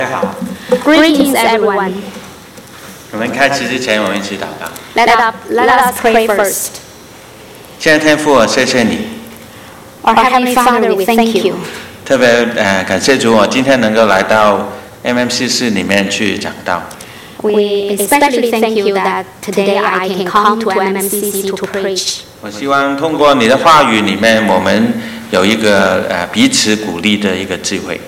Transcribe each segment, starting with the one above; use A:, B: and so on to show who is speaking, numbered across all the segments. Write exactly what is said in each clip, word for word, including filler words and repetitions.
A: 大家好
B: Greetings, everyone.
A: 我们开始之前，我们一起祷告。
B: Let, up, let us pray first.
A: 亲爱的天父，我谢谢你。
B: Our Heavenly Father, we thank you.
A: 特别呃感谢主，我今天能够来到 M M C 室里面去讲道。
B: We especially thank you that today I can come to M M C C to preach.
A: 我希望通过你的话语里面，我们有一个呃彼此鼓励的一个智慧。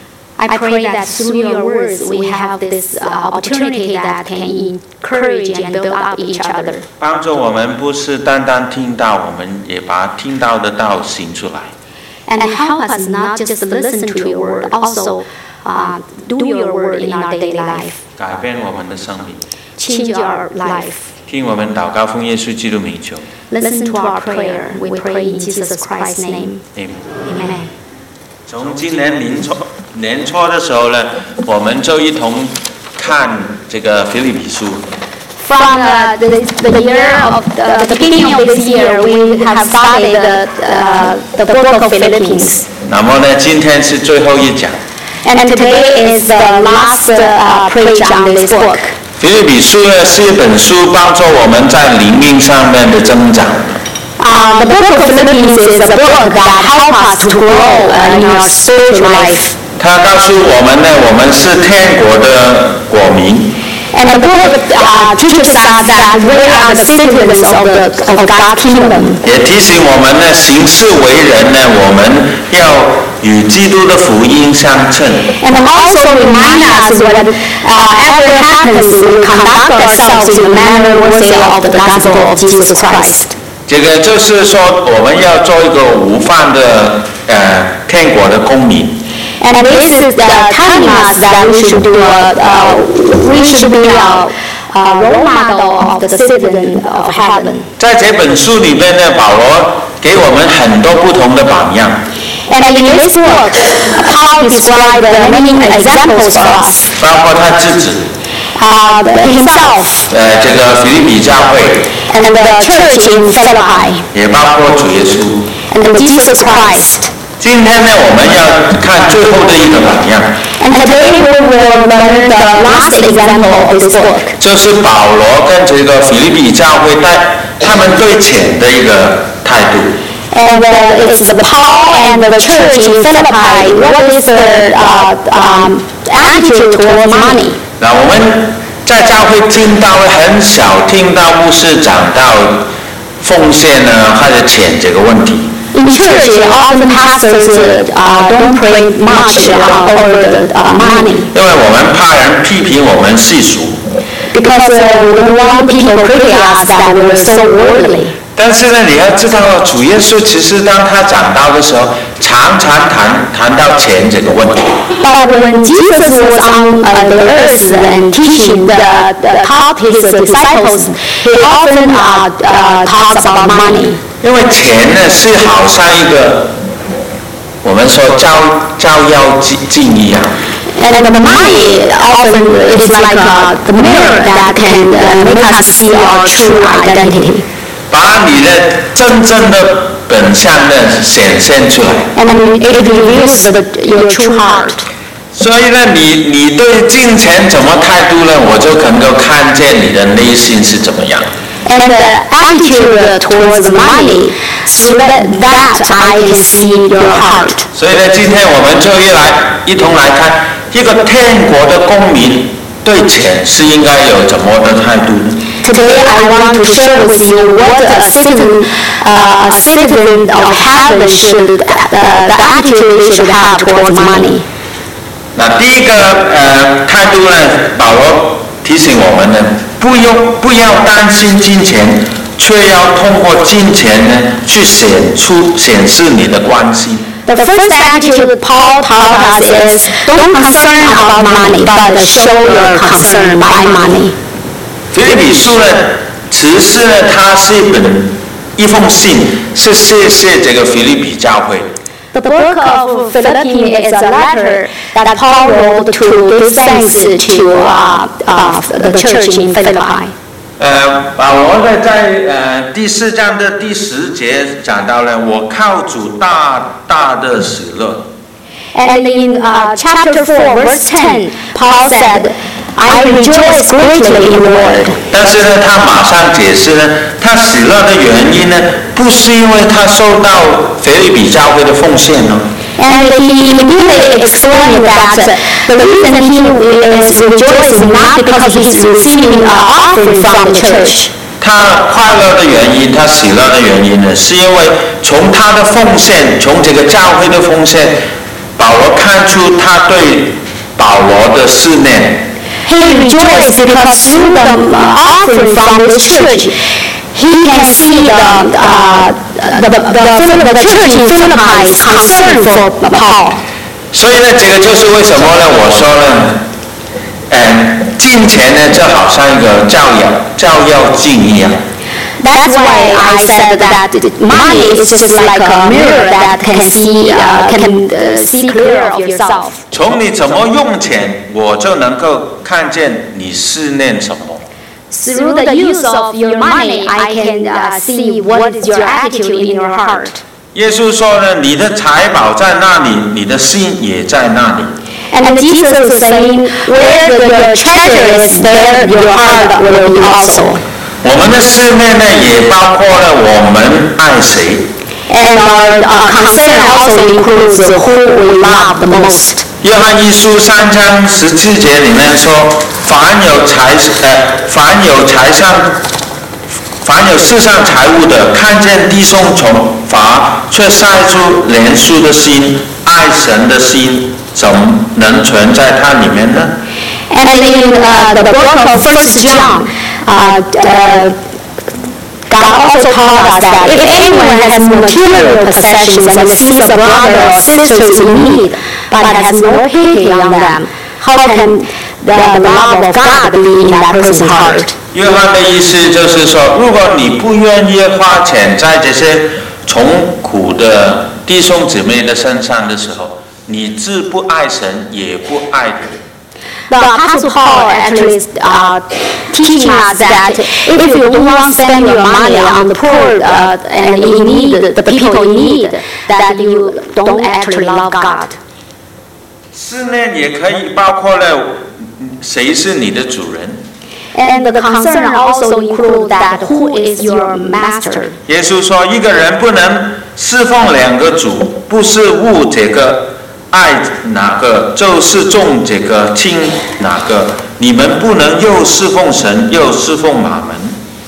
B: I pray that through your words we have this uh, opportunity that can encourage and build up each other.
A: 帮助我们不是单单听到，我们也把听到的道行出来。
B: And help us not just listen to your word, also uh, do your word in our daily life.
A: 改变我们的生命。
B: Change our life.
A: 听我们祷告，奉耶稣基督名求。
B: Listen to our prayer. We pray in Jesus Christ's name.
A: Amen.
B: Amen.
A: 从今年年初年初的时候呢，我们就一同看这个腓立比书。
B: From uh, the, the year of the, the beginning of this year, we have started the, uh, the book of Philippians.
A: 那么呢，今天是最后一讲。
B: And today is the last uh, preach on this book.
A: 腓立比书呢是一本书，帮助我们在灵命上面的增长。
B: Uh, the book of Philippians is a book that helps us to grow uh, in our spiritual life.
A: 它告诉我们呢，我们是天国的国民。
B: And the book uh, teaches us that we are the citizens of, the, of God's kingdom.
A: 也提醒我们呢，行事为人呢，我们要与基督的福音相称。
B: And also remind us that uh, ever happens, we conduct ourselves in a manner worthy of the gospel of Jesus Christ.
A: 这个就是说，我们要做一个无犯的呃天国的公民。
B: And this is uh, telling us that we should do a, uh, we should be a, a role model of the citizen of heaven.
A: 在这本书里面呢，保罗给我们很多不同的榜样。
B: And in this book, Paul described many examples for us.
A: 包括他自己，
B: Uh, himself
A: 呃，这个腓立比教会，
B: and the church in Philippi
A: 也包括主耶稣。
B: and Jesus Christ.
A: 今天呢，我们要看最后的一个榜样，
B: And today we will learn the last example of this book.
A: 就是保罗跟这个腓立比教会带他们对钱的一个态度。
B: And uh, it's the Paul and the church in Philippi. What is their uh, um, attitude towards money?
A: 那我们在教会听到很少听到牧师讲到奉献呢，或者钱这个问题。
B: In church, often pastors uh, don't pray much uh, over the uh, money
A: 因为我们怕人批评我们世俗。
B: because uh, we don't want people to criticize us that we're so worldly.
A: 但是呢，你要知道，主耶稣其实当他讲道的时候，常常谈谈到钱这个问题。
B: But when Jesus was on uh, the earth and teaching the, the taught his disciples, he often uh, uh, talks about money.
A: 因为钱呢是好像一个我们说照照妖镜一样。
B: And the money often is like uh, the mirror that can uh, make us see our true identity.
A: 把你的真正的本相呢显现出来。
B: And it reveals the, your true heart.
A: 所以呢，你你对金钱怎么态度呢？我就能够看见你的内心是怎么样。
B: And the attitude towards money, through that, that I can see your heart.
A: 所以呢，今天我们就一来一同来看一个天国的公民对钱是应该有怎么的态度呢？
B: Today I want to share with you what a citizen, uh, a citizen of heaven should, uh, the attitude he should have towards money.
A: 那第一个呃态度呢，保罗提醒我们呢，不用不要担心金钱，却要通过金钱呢去显出显示你的关心。
B: The first attitude Paul taught us is don't concern about money, but show your concern by money.
A: 腓立比书呢，其实呢，它是一本一封信，是谢谢这个腓立比教会。
B: The book of Philippians is a letter that Paul wrote to give thanks to uh, uh, the church in Philippi.
A: 呃，保罗呢在呃第四章的第十节讲到了，我靠主大大的喜乐。
B: And in uh, chapter four, verse ten, Paul said, I rejoice greatly in the Lord.
A: 但是呢，他马上解释呢，他喜乐的原因呢，不是因为他受到腓立比教会的奉献哦。
B: And he immediately explained that the reason he is rejoicing not because he's receiving an offering from the church.
A: 他快乐的原因，他喜乐的原因呢，是因为从他的奉献，从这个教会的奉献，保罗看出他对保罗的试炼。
B: He rejoiced because through the offering from the church, he can see the, uh, the, the, the, the church in Philippi's concern for Paul.
A: 所以呢，这个就是为什么呢？我说呢，嗯，金钱呢，就好像一个照耀照耀镜一样。
B: That's why I said that money is just like a mirror that can see, uh, can uh, see clear of yourself.
A: 从你怎么用钱，我就能够看见你思念什么。
B: Through the use of your money, I can uh, see what is your attitude in your heart.
A: 耶稣说呢，你的财宝在那里，你的心也在那里。
B: And Jesus is saying, where the, your treasure is, there your heart will be also.
A: 我们的思念呢，也包括了我们爱谁。
B: And our uh, concern also includes who we love the most.
A: 约翰一书三章十七节里面说，凡有财呃，凡有财上，凡有世上财物的，看见弟兄穷乏，却晒出怜恤的心、爱神的心，怎能存在它里面呢？
B: And in uh, the book of First John, uh, uh, God also taught us that if anyone has material possessions and sees a brother or sisters in need, but has no pity on them, how can the love of God be in that person's heart?
A: 约翰的意思就是说，如果你不愿意花钱在这些穷苦的弟兄姊妹的身上的时候，你既不爱神，也不爱人。
B: The Apostle Paul actually is uh, teaching us that if you don't want to spend your money on the poor uh, and in need, the people in need, that you don't actually love God.
A: 思念也可以包括了谁是你的主人。
B: And the concern also includes that who is your master.
A: 耶稣说，一个人不能侍奉两个主，不是误这个。爱哪个就是重这个轻哪个，你们不能又侍奉神又侍奉马门。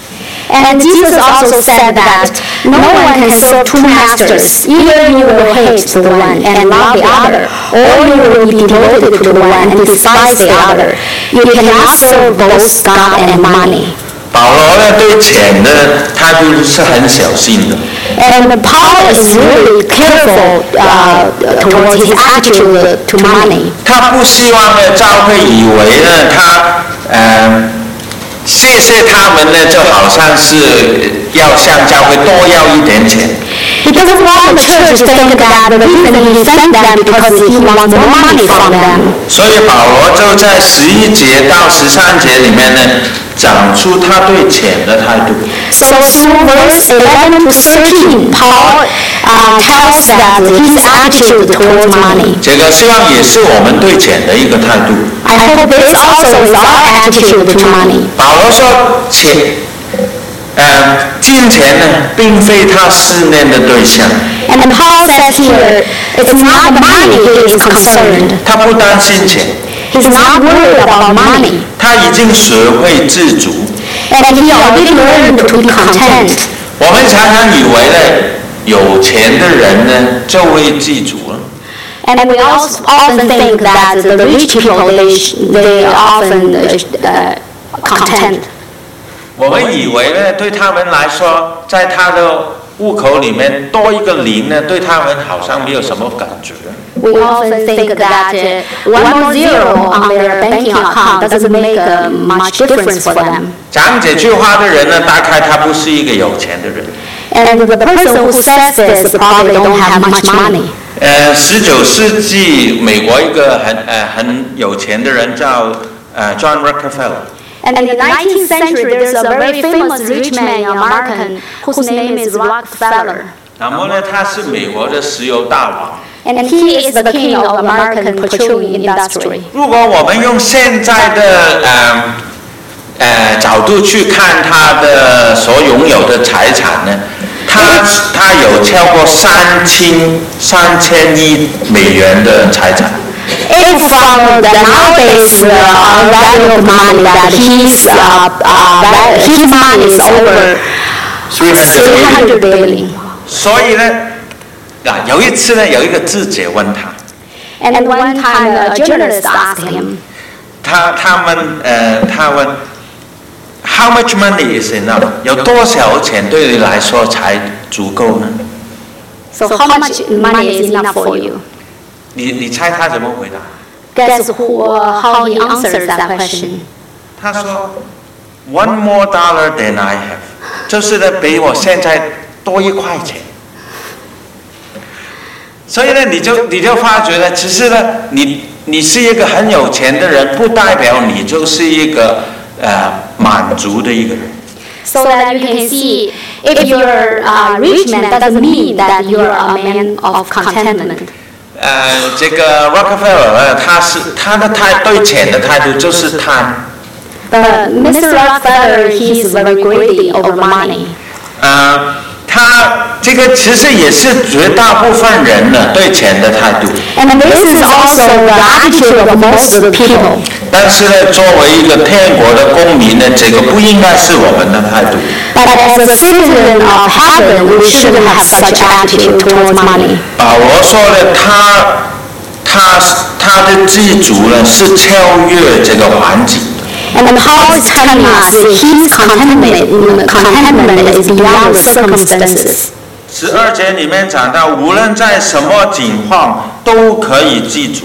B: And Jesus also said that no one can serve two masters. Either you will hate the one and love the other, or you will be devoted to the one and despise the other. You cannot serve both God and money.
A: 保罗呢，对钱的态度是很小心的。
B: And Paul is really careful uh, towards his attitude to money.
A: 他不希望呢，教会以为呢，他呃，谢谢他们呢，就好像是要向教会多要一点钱。
B: He doesn't want the church to think that the reason he sent them because he wants more money from them.
A: 所以保罗就在十一节到十三节里面呢，讲出他对钱的态度。
B: So through verse eleven to thirteen, Paul uh, tells that his attitude towards money.
A: 这个希望也是我们对钱的一个态度。
B: I hope this also is our attitude to money.
A: 保罗说，钱，呃，金钱呢，并非他思念的对象。
B: And Paul says here, it's not the money he is concerned.
A: 他不担心钱。
B: He's not worried about money.
A: 他已经学会知足。
B: And he already learned to be content.
A: 我们常常以为呢，有钱的人呢就会知足了。
B: And we also often think that the rich people, they, they often uh, content.
A: 我们以为呢，对他们来说，在他的户口里面多一个零呢，对他们好像没有什么感觉。
B: We often think that uh, one more zero on their banking account doesn't make uh, much difference for them.
A: 讲这句话的人呢，大概他不是一个有钱的人。
B: And the person who says this probably don't have much money.
A: 呃，十九世纪美国一个很呃很有钱的人叫呃 John Rockefeller。
B: And in the nineteenth century, there's a very famous rich man in America whose name is Rockefeller.
A: 那么呢，他是美国的石油大王。
B: And he is the king of American petroleum industry.
A: 如果我们用现在的呃呃角度去看他的所拥有的财产呢，他他有超过三千三千亿美元的财产。
B: If from the nowadays uh, value of money that his uh, uh, his money is over three hundred billion.
A: 所以呢，啊，有一次呢，有一个记者问他。
B: And one time a journalist asked him.
A: 他他们呃，他问 ，How much money is enough？ 有多少钱对你来说才足够呢
B: So how much money is enough for you?
A: 你你猜他怎么回答？
B: Guess who, uh, how he answers that question?
A: 他说 ，One more dollar than I have， 就是呢，比我现在多一块钱。所以呢，你就你就发觉呢，其实呢，你你是一个很有钱的人，不代表你就是一个呃满足的一个人。
B: So that you can see, if you're a rich man, doesn't mean that you're a man of contentment.
A: 呃，这个 Rockefeller 呢，他是他的态对钱的态度就是贪。
B: But Mister Rockefeller, he is very greedy over money.
A: 呃，他这个其实也是绝大部分人呢对钱的态度。
B: And this is also the attitude of most of the people.
A: 但是呢，作为一个天国的公民呢，这个不应该是我们的态度。
B: But as a citizen of heaven, we shouldn't have such attitude towards money.
A: 保罗说呢，他他他的知足呢是超越这个环境。
B: And Paul is telling us that his contentment, contentment is beyond circumstances.
A: 十二节里面讲到，无论在什么境况都可以知足。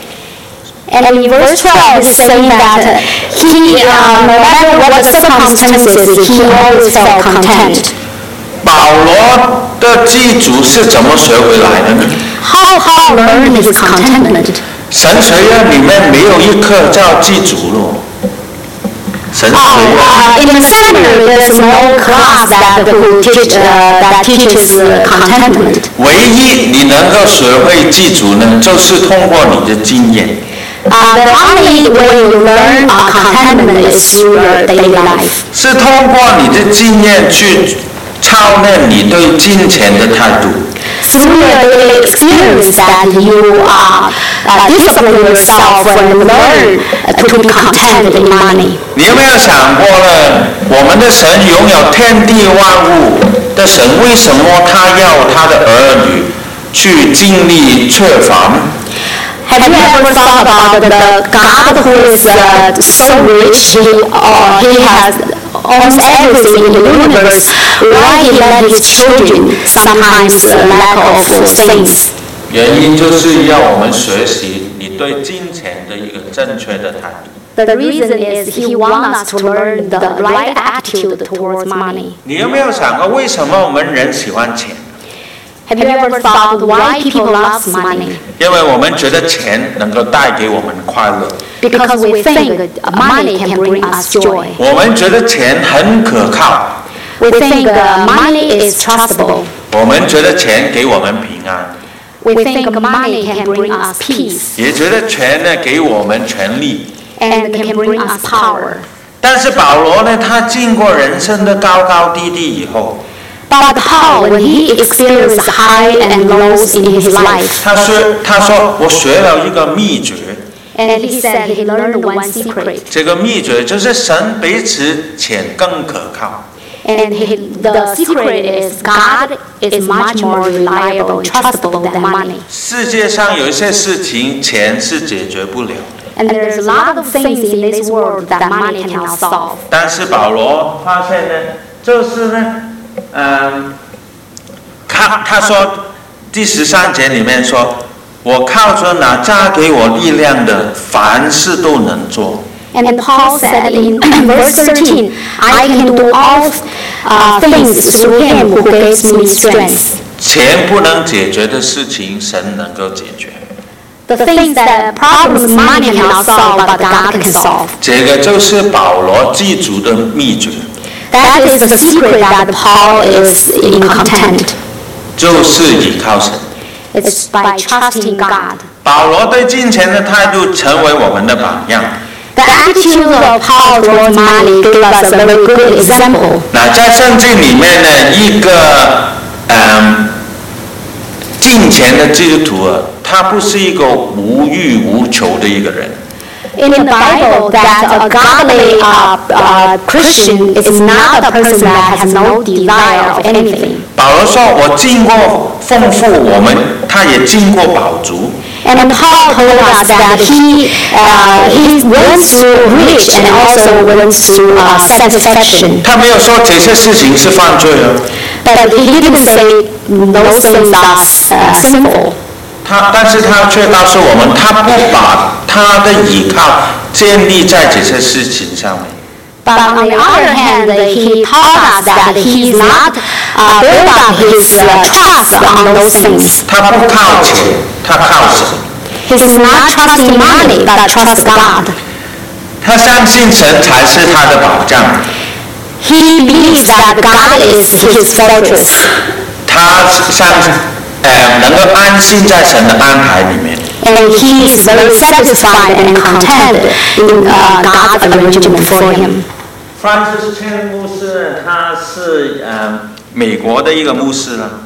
B: And in verse twelve, he's saying that he, uh, no matter what the circumstances, he always felt content.
A: 保罗的知足是怎么学回来的呢？
B: How Paul learned his contentment?
A: 神学院里面没有一课叫知足咯。神学
B: Uh,
A: 院。
B: uh, in the seminary, there's no class that who teach uh, that teaches uh, contentment.
A: 唯一你能够学会知足呢，就是通过你的经验。
B: Uh, the only way you learn uh, contentment is through your daily life.
A: 是通过你的经验去操练你对金钱的态度。
B: Through your daily experience that you uh, uh, discipline yourself and learn uh, to be content in money.
A: 你有没有想过呢？我们的神拥有天地万物的神，为什么他要他的儿女去经历缺乏呢？
B: Have you ever thought about the God who is uh, so rich, he, uh, he has owns everything in the universe, why he let his children sometimes uh, lack of things?
A: 原因就是要我们学习你对金钱的一个正确的态度。
B: The reason is he wants us to learn the right attitude towards money.
A: 你有没有想过，为什么我们人喜欢钱？
B: Have you ever thought why people love money?
A: 因为我们觉得钱能够带给我们快乐。
B: Because we think money can bring us joy.
A: 我们觉得钱很可靠。
B: We think uh, money is trustable.
A: 我们觉得钱给我们平安。
B: We think money can bring us peace
A: 也觉得钱呢给我们权利。
B: and can bring us power.
A: 但是保罗呢，他经过人生的高高低低以后，
B: But Paul, when he experienced high and lows in his life,
A: 他说：“他说我学了一个秘诀，
B: and he said he learned one secret,
A: 这个秘诀就是神比此钱更可靠。
B: and he, the secret is God is much more reliable and trustable than money.
A: 世界上有一些事情钱是解决不了的，
B: And there's a lot of things in this world that money cannot solve.
A: 但是保罗发现呢，就是呢，嗯，他他说第十三节里面说，我靠着那加给我力量的，凡事都能做。”
B: And Paul said in verse thirteen, I can do all uh, things through him who gives me strength.
A: 钱不能解决的事情，神能够解决。
B: The things that problems money cannot solve, but God can solve.
A: 这个就是保罗知足的秘诀，
B: That is the secret that Paul is in content.
A: 就是倚靠神。
B: It's by trusting God.
A: 保罗对金钱的态度成为我们的榜样。
B: The attitude of Paul towards money gave us a very good example.
A: 那在圣经里面呢，一个嗯金钱的基督徒啊，他不是一个无欲无求的一个人。
B: In the Bible, that a godly uh, uh, Christian is not a person that has no desire of anything.
A: 保罗说：“我经过丰富，我们他也经过饱足。”
B: And Paul told us that he uh, he went through rich and also went through uh, satisfaction.
A: 他没有说这些事情是犯罪的。
B: But he didn't say those things are uh, sinful.
A: 他，但是他却告诉我们，他不把他的依靠建立在这些事情上面。
B: But on the other hand, he taught us that he is not uh, build up his uh, trust on those things.
A: 他不靠钱，他靠神。
B: He is not trusting money, but trusts God.
A: 他相信神才是他的保障。
B: He believes that God is his fortress.
A: 他相信，呃，能够安心在神的安排里面。
B: And he is very satisfied and content in uh, God's arrangement for him.
A: Francis Chan 牧师，他是呃美国的一个牧师了。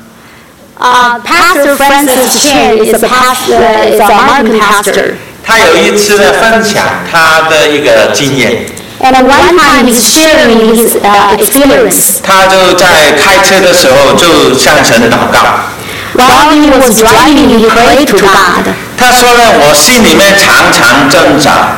B: Uh, Pastor Francis Chan is a pastor, is an American pastor.
A: 他有一次呢分享他的一个经验。
B: And at one time he's sharing his uh, experience.
A: 他就在开车的时候就向神祷告。
B: While he was driving, he prayed to God.
A: 他说呢，我心里面常常挣扎。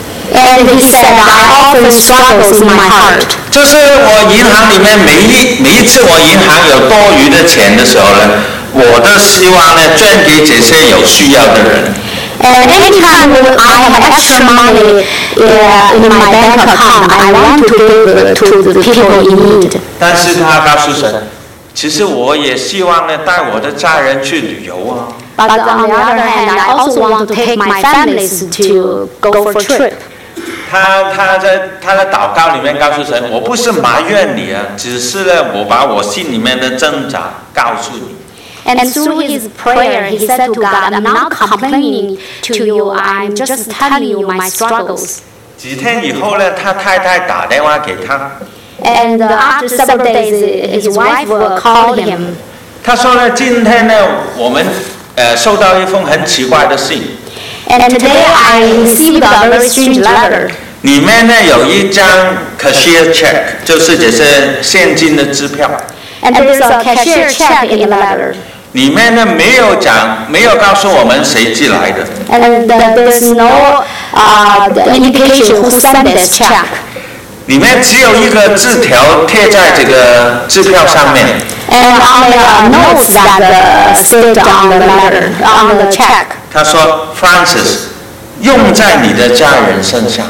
B: And he said, I often struggles in my heart.
A: 就是我银行里面每一每一次我银行有多余的钱的时候呢，我都希望呢捐给这些有需要的人。
B: And anytime I have extra money uh, in my bank account, I want to give it to the people in need.
A: 但是他告诉神，其实我也希望呢带我的家人去旅游啊。
B: But on the other hand, I also want to take my families to go for a trip.
A: 他他在他的祷告里面告诉神，我不是埋怨你啊，只是呢我把我心里面的挣扎告诉你。
B: And through his prayer, he said to God, I'm not complaining to you, I'm just telling you my struggles.
A: 几天以后呢，他太太打电话给他。
B: And after several days, his wife called him.
A: 他说呢，今天呢，我们呃收到一封很奇怪的信。
B: And today I received a very strange letter.
A: 里面呢有一张 cashier check， 就是这些现金的支票。
B: And there's a cashier check in the letter.
A: 里面呢没有讲，没有告诉我们谁寄来的。
B: And there's no uh, indication who sent this check.
A: 里面只有一个字条贴在这个支票上面。
B: And on the uh, notes that uh, stood on the letter, on the check.
A: 他说 ，Francis， 用在你的家人身上。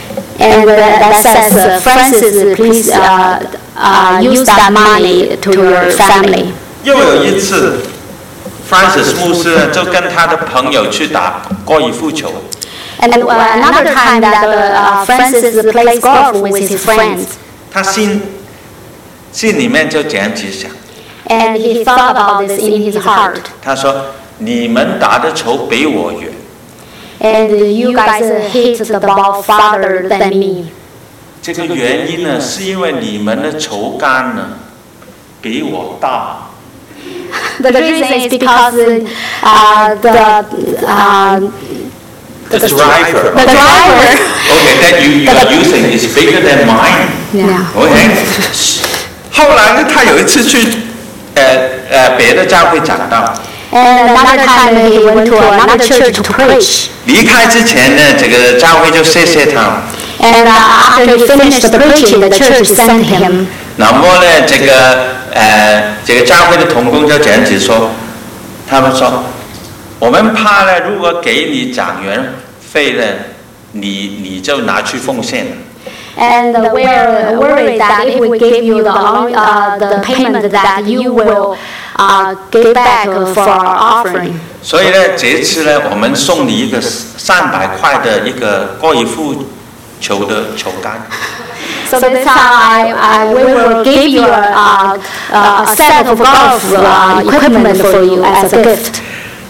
B: And uh, that says, uh, Francis, please uh, uh, use that money to your family.
A: 又有一次 ，Francis 牧师就跟他的朋友去打高尔夫球。
B: And uh, another time that uh, Francis plays golf with his friends.
A: 他心心里面就这样子想。
B: And he thought about this in his heart.
A: 他说：“你们打的球比我远。”
B: And you guys hit the ball farther than me.
A: 这个原因呢，是因为你们的球杆呢比我大。
B: The reason is because uh, the uh,
A: the driver.
B: The driver.
A: Okay, that you you are using is bigger than mine.
B: Yeah.
A: Okay. 后来呢，他有一次去呃呃别的教会讲道。
B: And another time he went to another church to preach.
A: 离开之前呢，这个教会就谢谢他。
B: And uh, after he finished the preaching, the church sent him.
A: 那么呢，这个呃，这个教会的同工就这样子说，他们说，我们怕呢，如果给你讲员费呢，你你就拿去奉献了。
B: And uh, we're worried that if we give you the uh, the payment that you will uh, give back for our offering.
A: 所以呢，这一次呢，我们送你一个三百块的一个高尔夫球的球杆。
B: So this time I, I we will give you a, a, a set of golf uh, equipment for you as a gift.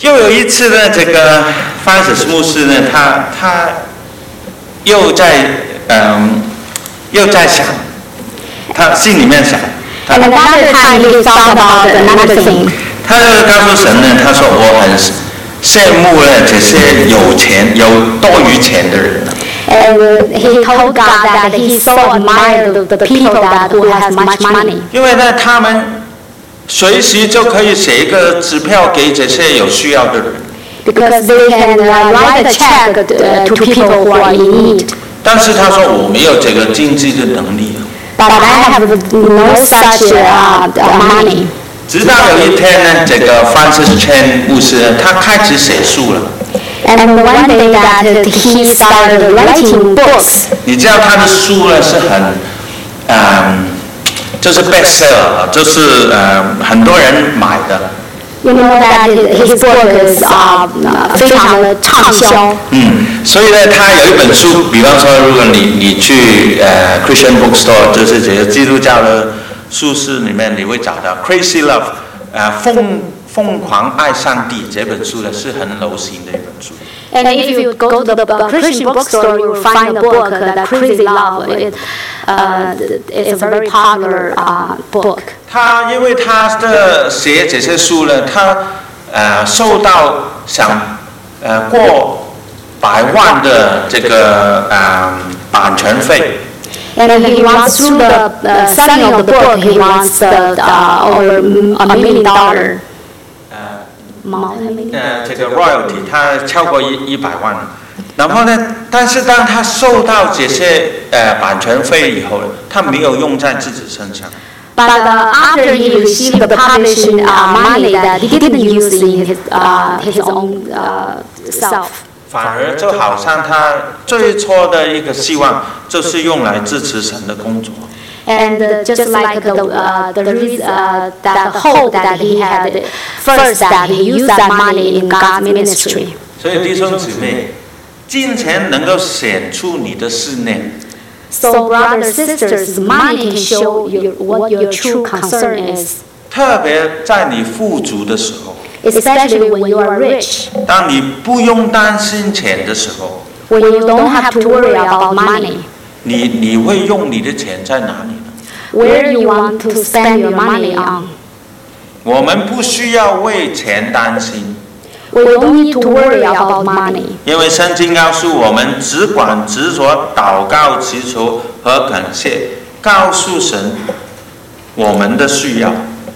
A: 又有一次呢，这个范斯牧师呢，他他又在嗯又在想，他心里面想，他
B: And another time he thought about another thing.
A: 他就告诉神呢，他说我很羡慕呢这些有钱有多余钱的人。
B: And he told God that he so admired the, the people that who has much money.
A: 因为呢，他们随时就可以写一个支票给这些有需要的人。
B: Because they can uh, write a check uh, to people who are in need.
A: 但是他说我没有这个经济的能力。
B: But I have no such uh, money.
A: 直到有一天呢，这个 Francis Chan 牧师呢，他开始写书了。
B: And one day that he started writing books.
A: 你知道他的书呢是很，嗯，就是 bestseller， 就是呃很多人买的。
B: You know that his book is 啊、uh, 非常的畅销。
A: 嗯，所以呢，他有一本书，比方说，如果你你去呃 Christian bookstore， 就是这个基督教的书市里面，你会找到《Crazy Love》呃疯疯狂爱上帝这本书呢是很流行的一本书。
B: And if you go to the Christian bookstore, you will find a book that Crazy Love. It, uh, it's a very popular uh, book.
A: 他因为他的写这些书呢，他呃受到想呃过百万的这个呃版权费。
B: And he wants through the uh, selling of the book, he wants uh, uh, over a million dollar.
A: 呃，这个 royalty 他超过一一百万，然后呢，但是当他收到这些呃版权费以后，他没有用在自己身上。
B: But uh, after he received the publishing uh, money, that he didn't use in his uh, his own uh, self.
A: 反而就好像他最初的一个希望，就是用来支持神的工作。
B: And uh, just like the uh, the reason, uh, that hope that he had first, that he used that money in God's ministry.
A: 所以弟兄姊妹，金钱能够显出你的思念。
B: So brothers, sisters, money can show you what your true concern is.
A: 特别在你富足的时候。
B: Especially when you are rich.
A: 当你不用担心钱的时候。
B: When you don't have to worry about money.
A: 你你会用你的钱在哪里呢
B: ？Where you want to spend your money on?
A: 我们不需要为钱担心。
B: We don't need to worry about money.
A: 因为圣经告诉我们，只管执着祷告、祈求和感谢，告诉神我们的需要。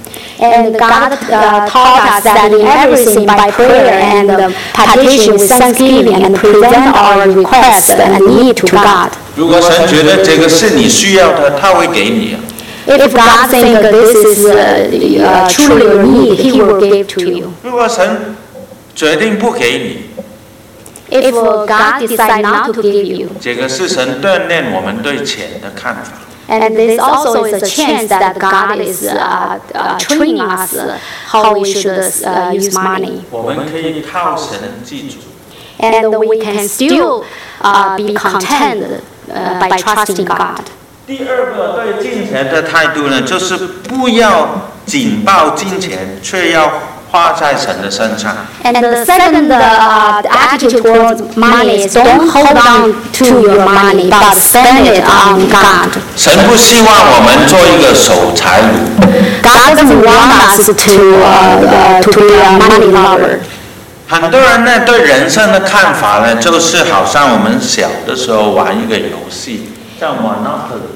B: And God uh, taught us that in everything by prayer and uh, petition with thanksgiving and present our requests and need to God.
A: 如果神觉得这个是你需要的，他会给你。
B: If God thinks this is uh, uh, truly your need, He will give to you.
A: 如果神决定不给你
B: ，If God decides not to give you,
A: 这个是神锻炼我们对钱的看法。
B: And this also is a chance that God is uh, uh, training us how we should uh, use money.
A: 我们可以靠神记住。
B: And we can still uh, be content uh, by trusting God.
A: 第二个对金钱的态度呢，就是不要紧抱金钱，却要花在神的身上。
B: And the second uh, attitude towards money is don't hold on to your money, but spend it on God.
A: 神不希望我们做一个守财奴。
B: God doesn't want us to uh, uh, to be a money lover.
A: 很多人呢对人生的看法呢，就是好像我们小的时候玩一个游戏，叫 Monopoly。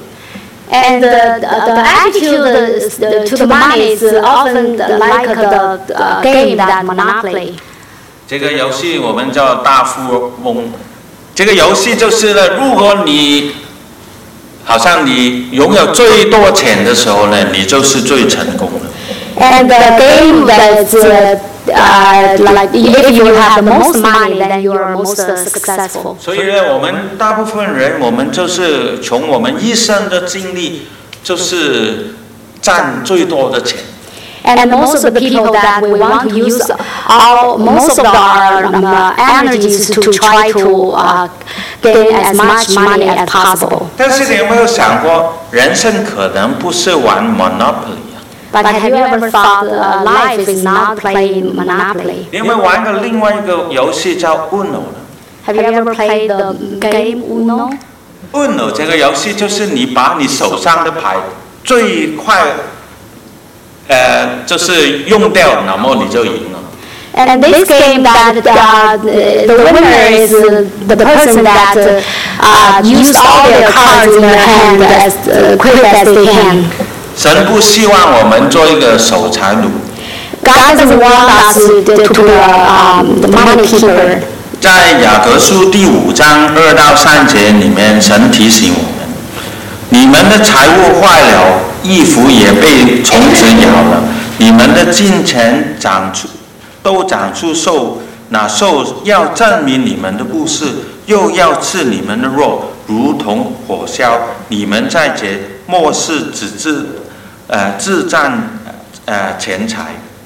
B: And uh, the attitude to the money is often like the uh, game that Monopoly.
A: 这个游戏我们叫大富翁。这个游戏就是呢，如果你好像你拥有最多钱的时候呢，你就是最成功的。
B: And the game that's uh, uh, like if you have the most money, then you are most uh, successful.
A: 所以呢，我们大部分人，我们就是从我们一生的经历，就是赚最多的钱。
B: And most of the people that we want to use our most of our um, uh, energies to try to uh, gain as much money as possible.
A: 但是你有没有想过，人生可能不是玩 Monopoly 啊
B: But have you ever thought uh, life is not playing Monopoly?
A: 你有没有玩过另外一个游戏叫 Uno 呢
B: Have you ever played the game Uno?
A: Uno 这个游戏就是你把你手上的牌最快，呃，就是用掉，那么你就赢了。
B: And this game that uh, the winner is uh, the person that uh, uh, used all their cards in their hand as uh, quick as they can.
A: 神不希望我们做一个守财奴。
B: God doesn't want us to, to, to uh, um, the money keeper.
A: 在雅各书第五章二到三节里面，神提醒我们：你们的财物坏了，衣服也被虫子咬了，你们的金钱长出都长出兽，那兽要证明你们的不是，又要刺你们的肉，如同火烧。你们在这末世只自呃自占呃钱财。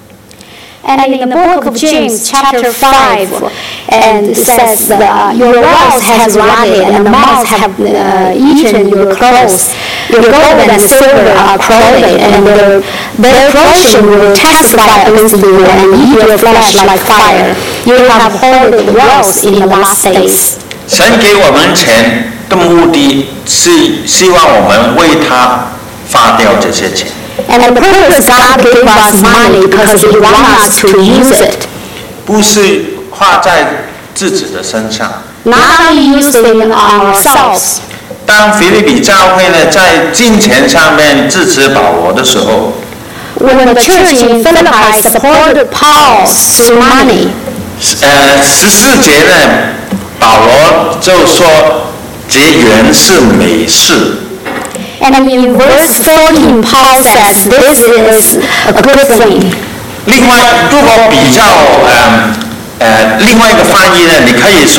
B: And in the book of James, chapter five, and it says, uh, your wealth has rotted, and the moths have uh, eaten your clothes. Your gold and silver are corroded, and their, their corrosion will testify against you and eat your flesh like fire. You have hoarded wealth in the last days.
A: 神给我们钱的目的是希望我们为他花掉这些钱。
B: And the purpose God gave us money because He wants us to use it.
A: 不是花在自己的身上。
B: Not only using ourselves.
A: 当腓立比教会呢在金钱上面支持保罗的时候
B: ，When the church in Philippi supported Paul through money.
A: 呃，十四节呢，保罗就说这原是美事。
B: And in verse fourteen, Paul says this is a good thing.
A: 另外，如果比较呃呃另外一个翻译呢，你可以说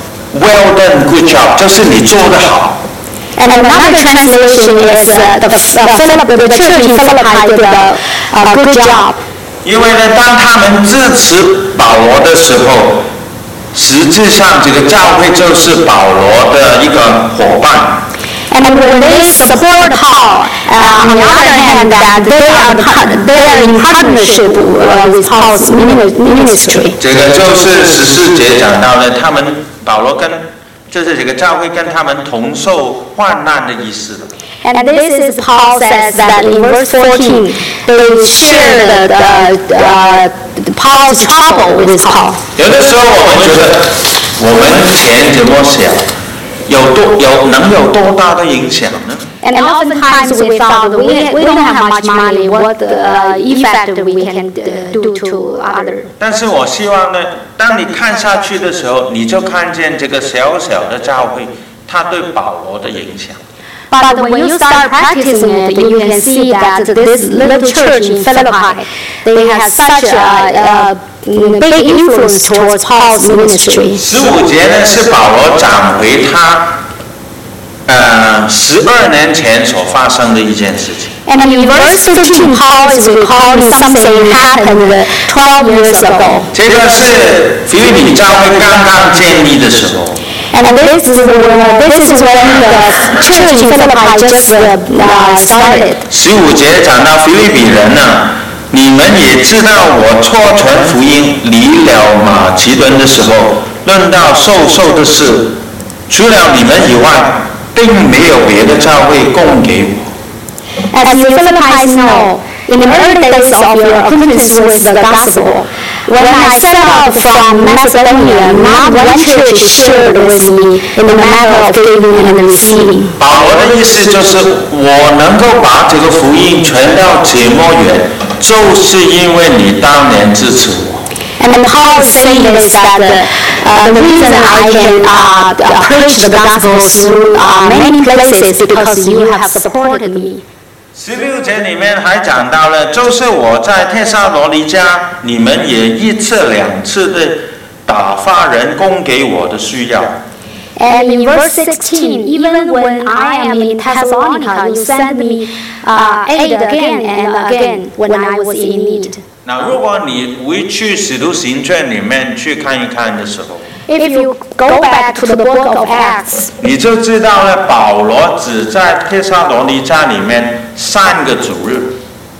A: well done, good job， 就是你做得好。
B: And another translation is uh, the, uh, Philip, the church in Philippi did a, a good job.
A: 因为呢，当他们支持保罗的时候，实际上这个教会就是保罗的一个伙伴。
B: And when they support Paul, uh, on the other hand, that they are they are in partnership uh, with Paul's ministry.
A: 这个就是十四节讲到的，他们保罗跟就是这个教会跟他们同受患难的意思。
B: And this is Paul says that in verse fourteen, they share the, the uh, Paul's trouble with Paul.
A: 有的时候我们觉得我们钱这么小。有多有能有多大的影响呢
B: And oftentimes we thought we, we don't have much money, what uh, effect we can uh, do to others.
A: 但是我希望呢，当你看下去的时候，你就看见这个小小的教会，它对保罗的影响。
B: But when you start practicing it, you can see that this little church in Philippi, they have such a, a big influence towards Paul's ministry.
A: 十五节呢是保罗讲回他，呃，十二年前所发生的一件事情。
B: And in verse fifteen, Paul is recalling something happened twelve years ago.
A: 这个是腓立比教会刚刚建立的时候。
B: And this is when this is when the church in Philippi just uh, started.
A: 十五节讲到腓立比人呢，你们也知道我错传福音离了马其顿的时候，论到授受的事，除了你们以外，并没有别的教会供给我。
B: As you Philippians know, in the early days of your acquaintance with the gospel, when I set out from Macedonia, not one church shared with me in the matter of giving and receiving.
A: 保罗的意思就是，我能够把这个福音传到这么远，就是因为你当年支持我。
B: And then Paul is saying is that uh, the reason I can uh, preach the gospel through uh, many places because you have supported me.
A: 十六节里面还讲到了，就是我在帖撒罗尼迦，你们也一次两次的打发人供给我的需要。
B: And in verse sixteen, even when I am in Thessalonica, you send me uh, aid again and again when I was in need.
A: 那如果你回去使徒行传里面去看一看的时候，
B: If you go back to the book of Acts,
A: 你就知道了，保罗只在帖撒罗尼迦里面三个主日。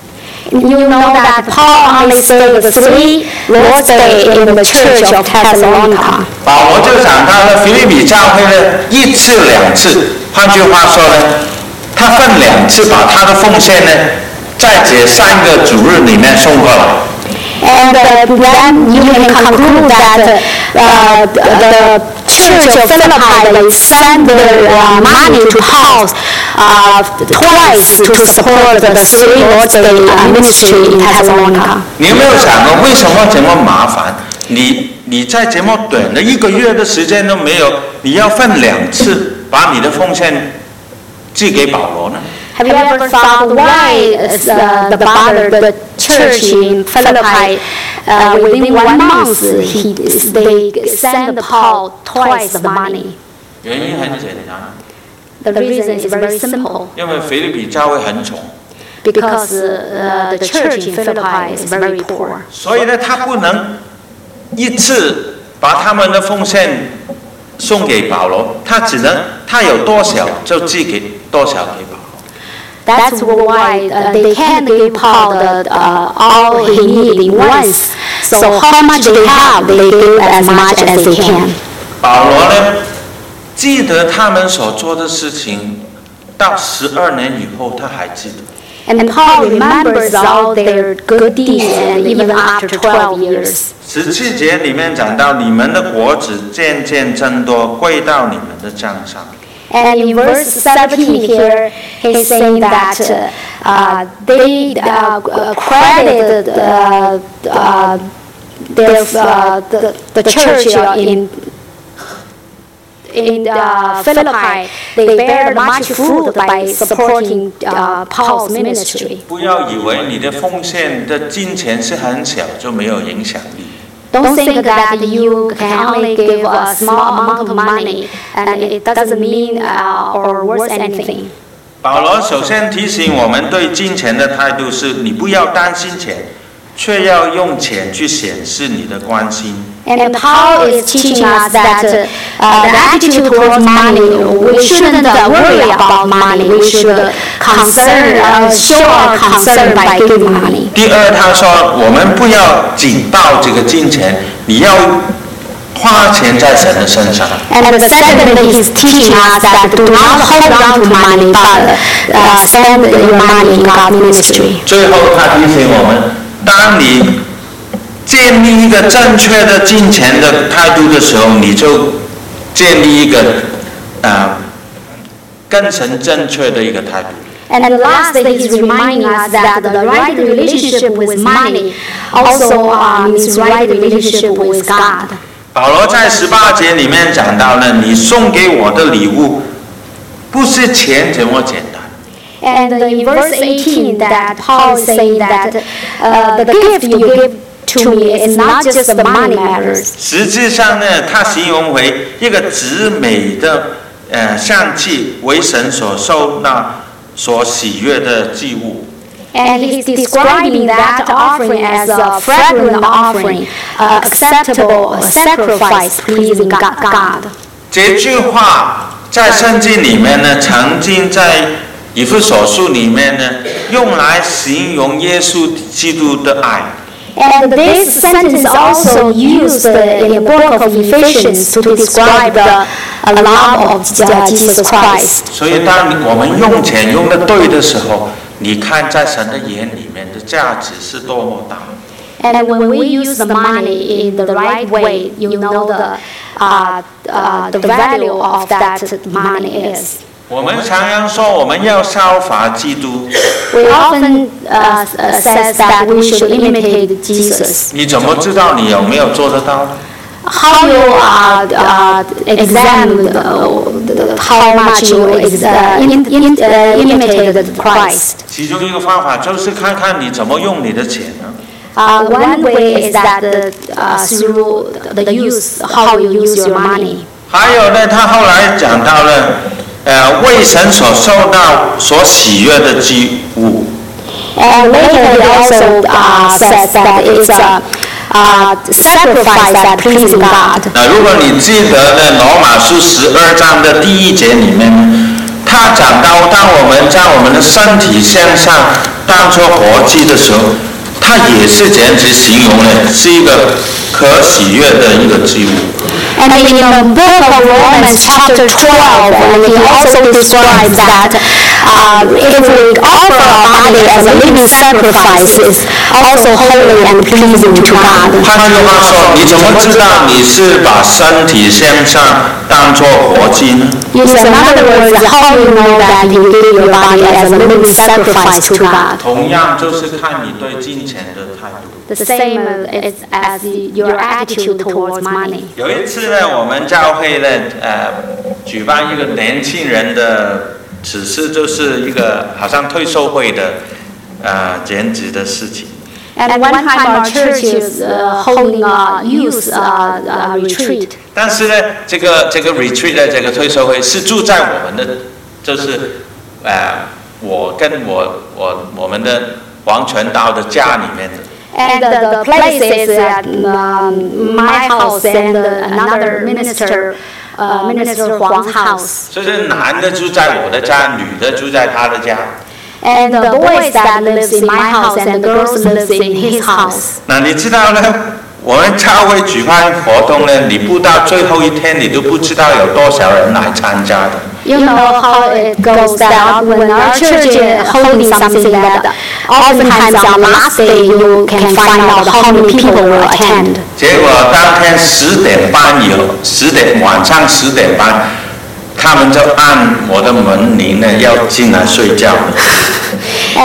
B: You know that Paul only stayed three Lord's Day in the Church of Thessalonica.
A: 保罗就讲到了腓立比教会呢，一次两次，换句话说呢，他分两次把他的奉献呢，在这三个主日里面送过来。
B: And uh, then you can conclude that uh, the Church of Philippi they sent their uh, money to Paul uh, twice to support the three Lord's Day uh, ministry in Thessalonica.
A: 你有没有想过为什么这么麻烦？你你在这么短的一个月的时间都没有，你要分两次把你的奉献寄给保罗呢？
B: Have you ever thought why uh, the father, the church in Philippi, uh, within one month, he, they send Paul twice the money?
A: 原因很简单。
B: The reason is very simple.
A: 因为腓立比教会很穷。
B: Because uh, the church in Philippi is very poor.
A: 所以呢，他不能一次把他们的奉献送给保罗，他只能他有多少就寄给多少给保罗。
B: That's why uh, they can't give Paul the, uh, all he needs in once. So how much they have, they give as much as they can.
A: 保罗呢，记得他们所做的事情，到十二年以后他还记得。
B: And Paul remembers all their good deeds, and even after twelve years.
A: 十七节里面讲到，你们的果子渐渐增多，归到你们的账上。
B: And in verse seventeen here, he's saying that uh, they uh, credited uh, uh, their, uh, the, the church in, in uh, Philippi. They bear much fruit by supporting uh, Paul's ministry.
A: 不要以为你的奉献的金钱是很小就没有影响力。
B: Don't think that you can only give a small amount of money and it doesn't mean uh, or worth anything.
A: 保罗首先提醒我们对金钱的态度是：你不要担心钱，却要用钱去显示你的关心。
B: And Paul is teaching us that uh, the attitude towards money, we shouldn't uh, worry about money. We should concern, uh, show our concern by giving money.
A: 第二，他说我们不要紧抱这个金钱，你要花钱在神的身上。
B: And the second, he's teaching us that do not hold on to money, but uh, spend your money in God's ministry.
A: 最后，他提醒我们，当你建立一个正确的金钱的态度的时候，你就建立一个啊、呃、跟神正确的一个态度。
B: And the last, he's reminding us that the right relationship with money also uh, means right relationship with God.
A: 保罗在十八节里面讲到呢，你送给我的礼物不是钱这么简单。
B: And in verse eighteen, that Paul is saying that uh, the gift you give to me is not just the money matters.
A: 实际上呢，他形容为一个直美的呃香气，为神所收纳、所喜悦的祭物。
B: And he's describing that offering as a fragrant offering, uh, acceptable sacrifice, pleasing God.
A: 这句话在圣经里面呢，曾经在以弗所书里面呢，用来形容耶稣基督的爱。
B: And this sentence also used in the book of Ephesians to describe the love of Jesus Christ.
A: 所以，当我们用钱用得对的时候，你看在神的眼里面的价值是多么大。
B: And when we use the money in the right way, you know the uh, uh, the value of that money is.
A: 我们常常说我们要效法基督。
B: We often uh, says that we should imitate Jesus.
A: 你怎么知道你有没有做得到？
B: How you uh, uh, examine uh, how much you ex- uh, in, in, uh, imitated Christ.
A: 其中一个方法就是看看你怎么用你的钱呢？
B: Uh, one way is that uh, through the use, how you use your money.
A: 还有呢，他后来讲到了，呃，为神所受到所喜悦的祭物。
B: And later he also uh, says that it's a uh, sacrifice that pleases God.
A: 那如果你记得呢，罗马书十二章的第一节里面，他他讲到，当我们将我们的身体献上，当作活祭的时候，他也是这样子形容的，是一个可喜悦的一个祭物。
B: And in the book of Romans chapter twelve, and he also describes that uh, if we offer our body as a living sacrifice, it's also holy and pleasing to God.
A: 换句话说，你怎么知道你是把身体献上当作活祭呢？
B: Yes, in other words, how do you know that you give your body as a living sacrifice to God?
A: 同样就是看你对金钱的态度。
B: The same as, as your attitude towards money.
A: 有一次呢，我们教会呢，呃，举办一个年轻人的，只是就是一个好像退休会的，呃，兼职的事情。
B: And at one time, our church is uh, holding a youth uh, uh, retreat.
A: 但是呢，这个这个 retreat 的这个退休会是住在我们的，就是呃，我跟我我我们的王传道的家里面的。
B: And the, the place is at um, my house and another minister, uh, Minister Huang's house.
A: 所以是男的住在我的家，女的住在他的家。
B: And the boys that lives in my house and the girls lives in his house.
A: 那你知道呢？我们教会举办活动呢，你不到最后一天，你都不知道有多少人来参加的。
B: You know how it goes that when our church is holding something that oftentimes on last day you can find out how many people will attend.
A: 结果当天十点半以后，十点晚上十点半，他们就按我的门铃呢，要进来睡觉。
B: Uh,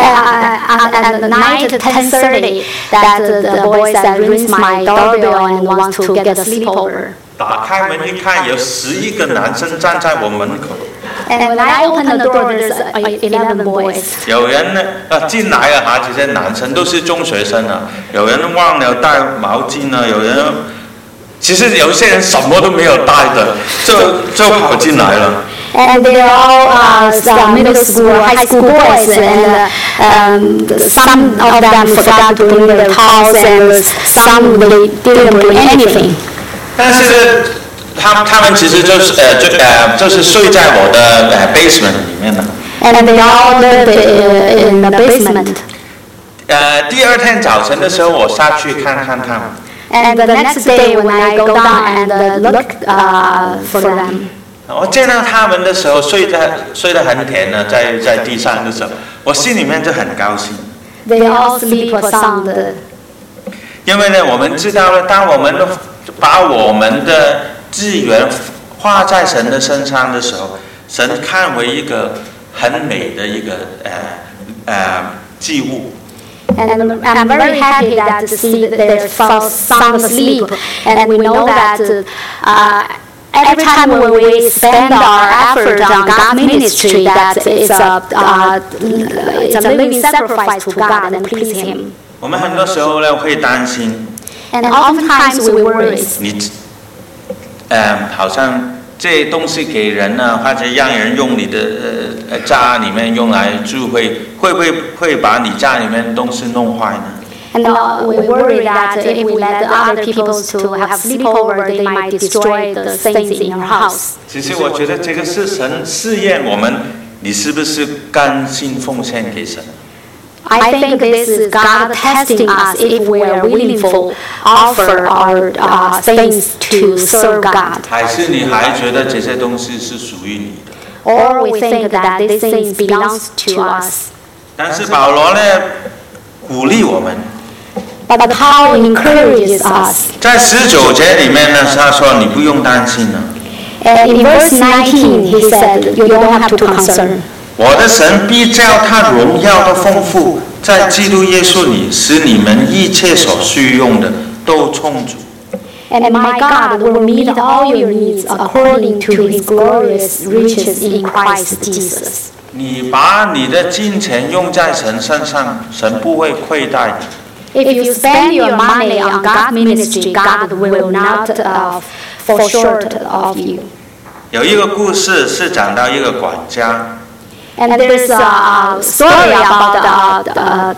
B: at the night at ten thirty, that uh, the boys that rings my doorbell and wants to get a sleepover.
A: 打开门一看，有十一个男生站在我门口。
B: And when I open the door, there's eleven boys.
A: 有人呢，啊进来了哈，这些男生都是中学生啊。有人忘了带毛巾呢，有人，其实有些人什么都没有带的，就就跑进来了。
B: And they're all uh, some middle school, high school boys, and uh, um, some of them forgot to bring their towels, and some they didn't bring anything.
A: 但是他他们其实就是呃就呃就是睡在我的呃 basement 里面的。
B: And they all lived in the basement.
A: 呃，第二天早晨的时候，我下去看看他们。
B: And the next day, when I go down and look uh, for them.
A: 我见到他们的时候，睡在睡得很甜呢，在在地上的时候，我心里面就很高兴。
B: They all sleep sound.
A: 因为呢，我们知道了，当我们把我们的资源花在神的身上的时候，神看为一个很美的一个呃呃祭物。
B: And I'm very happy that to see that they're sound asleep, and we know that. Uh, Every time when we spend our effort on God's ministry, that it's a, uh, it's a living sacrifice to God and please Him.
A: 我们很多时候呢会担心。
B: And oftentimes we worry.
A: 你，呃，好像这东西给人呢，或者让人用你的呃家里面用来住，会会不会会把你家里面东西弄坏呢？
B: And uh, we worry that if we let other people to have sleepover, they might destroy the things in your house.
A: 其实我觉得这个是神试验我们，你是不是甘心奉献给神？
B: I think this is God testing us if we are willing to offer our uh, things to serve God.
A: 还是你还觉得这些东西是属于你的？
B: Or we think that these things belongs to us.
A: 但是保罗呢，鼓励我们。
B: But Paul encourages us.
A: 在十九节里面呢，他说你不用担心了。
B: And in verse nineteen, he said, "You don't have to concern."
A: 我的神必照他荣耀的丰富，在基督耶稣里，使你们一切所需用的都充足。
B: And my God will meet all your needs according to His glorious riches in Christ Jesus.
A: 你把你的金钱用在神身上，神不会亏待你。
B: If you spend your money on God's ministry, God will not uh, fall short of you.
A: 有一个故事是讲到一个管家。
B: And there's a story about the uh,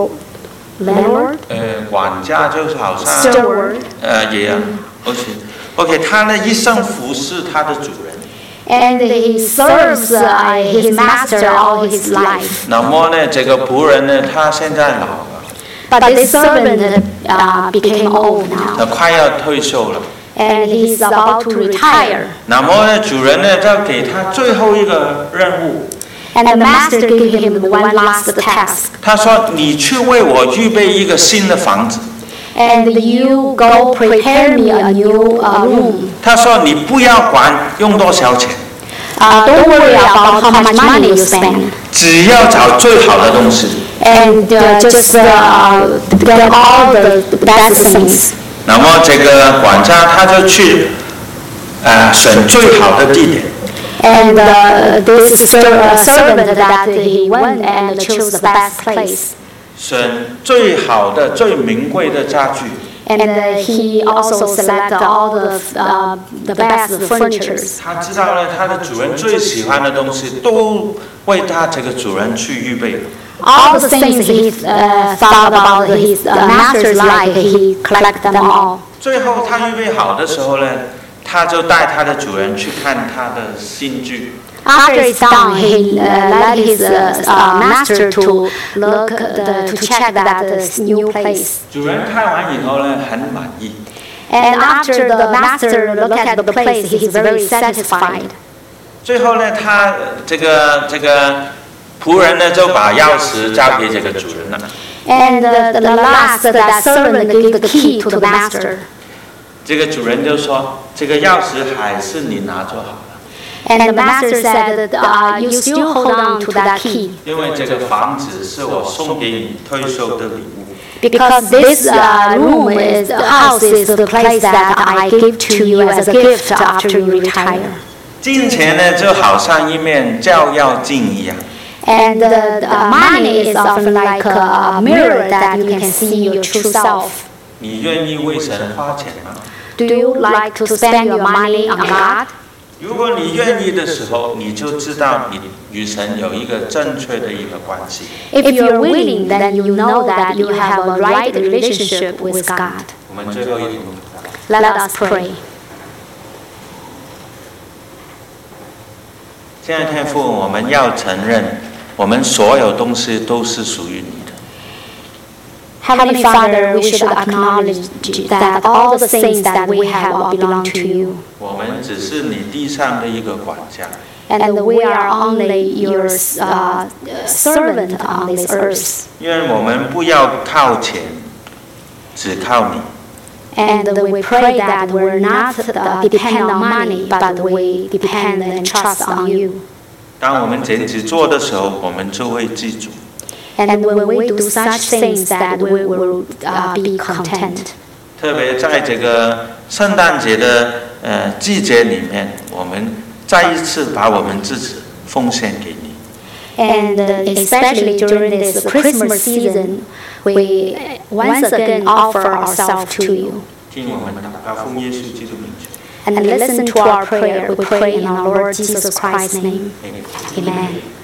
B: landlord.
A: 呃，管家就是好像。
B: Steward.
A: 呃，也啊 ，OK，OK， 他呢一生服侍他的主人。
B: And he serves uh, his master all his life.
A: 那么呢，这个仆人呢，他现在老了，
B: But this servant uh, became old
A: 他
B: now,
A: 快要退休了。
B: and he's about to retire.
A: 那么呢，主人呢，就给他最后一个任务。
B: And the master gave him one last task.
A: 他说：“你去为我预备一个新的房子。”
B: And you go prepare me a new uh, room.
A: 他说：“你不要管用多少钱，
B: Uh, don't worry about how much money you spend.
A: 只要找最好的东西。
B: And uh, just uh, get all the best things. ”
A: 那么这个管家他就去，呃，选最好的地点。
B: And uh, this ser- uh, servant that he went and chose the best place.
A: 选最好的、最名贵的家具。
B: And uh, he also selected all the uh, the best furnitures.
A: 他知道呢，他的主人最喜欢的东西都为他这个主人去预备。
B: All the things he uh, thought about his uh, master's life, he collected them all.
A: 最后他预备好的时候呢，他就带他的主人去看他的新居。
B: After it's done, he uh, led his uh, uh, master to look the, to check that uh, new place.
A: 主人看完以后呢，很满意。
B: And after the master looked at the place, he's very satisfied.
A: 最后呢，他这个这个仆人呢就把钥匙交给这个主人了。
B: And uh, the last, that servant gave the key to the master.
A: 这个主人就说：“这个钥匙还是你拿就好了，
B: And the master said, uh, you still hold on to that key.
A: 因为这个房子是我送给你退休的礼物。”
B: Because this uh, room is, the house is the place that I give to you as a gift after you retire.
A: 金钱呢，就好像一面照妖镜一样。
B: And the uh, money is often like a mirror that you can see your true self.
A: 你愿意为神花钱吗？
B: Do you like to spend your money on God?
A: 如果你愿意的时候，你就知道你与神有一个正确的一个关系。
B: If you're willing, then you know that you have a right relationship with God.
A: 我们最后一同。
B: Let us pray.
A: 亲爱的天父，我们要承认，我们所有东西都是属于你的。
B: Heavenly Father, we should acknowledge that all the things that we have all belong to you.
A: 我们只是你地上的一个管家。
B: And we are only your uh, servant on this earth.
A: 愿我们不要靠钱，只靠你。
B: And we pray that we're not uh, depend on money, but we depend and trust on you.
A: 当我们这样子做的时候，我们就会记住。
B: And when we do such things, that we will uh, be content.
A: 特别在这个圣诞节的呃季节里面，我们再一次把我们自己奉献给你。
B: And uh, especially during this Christmas season, we once again offer ourselves to you.
A: 听我们祷告，奉耶稣基督名求。
B: And listen to our prayer. We pray in our Lord Jesus Christ's name. Amen.